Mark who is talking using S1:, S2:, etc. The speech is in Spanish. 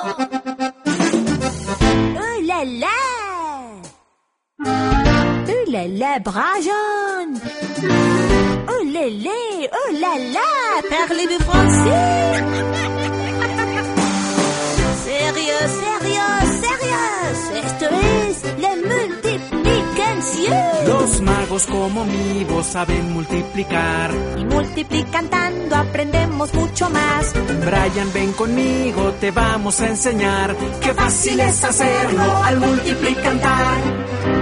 S1: Oh là là! Oh là là, Brian! Oh là là! Oh là là! Parlez-vous français? Sérieux, sérieux, sérieux. Esto es la multiplicación.
S2: Los magos como mi voz saben multiplicar.
S1: Y multiplicando aprendemos mucho más.
S2: Brian, ven conmigo, te vamos a enseñar. Qué fácil es hacerlo al multiplicar.